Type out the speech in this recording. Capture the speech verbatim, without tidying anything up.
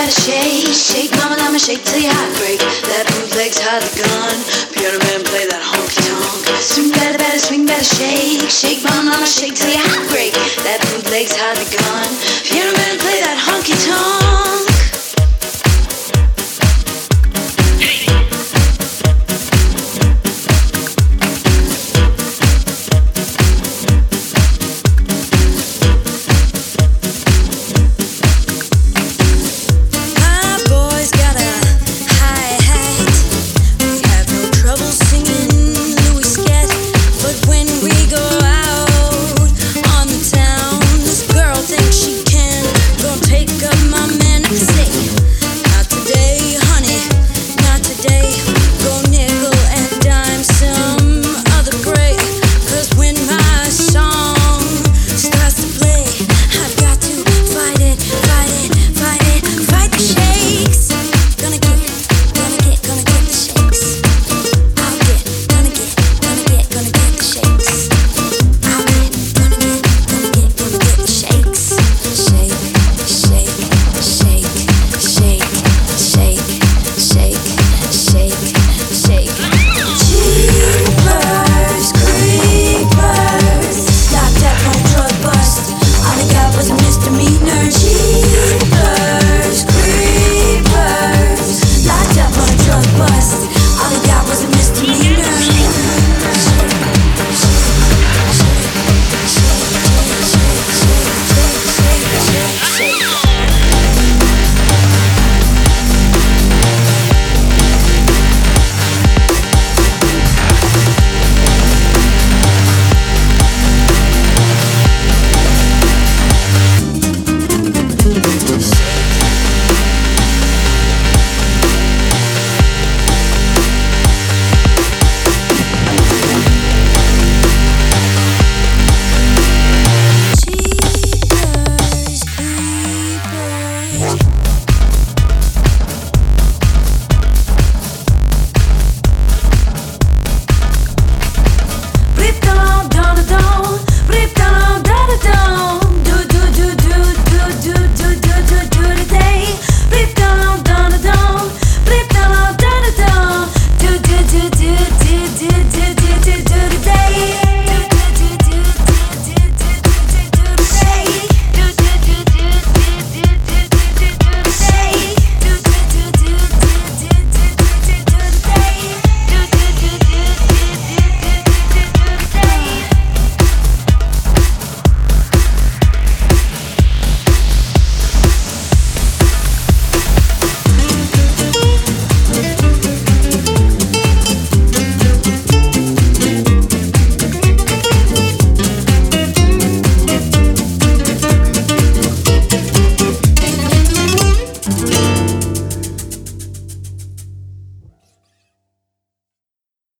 better shake, shake, mama, llama, shake till your heart break. That bootleg's hard the gun. Piano man, play that honky tonk. Swing better, better, swing better, shake, shake, mama, llama, shake till your heart break. That bootleg's hard the gun.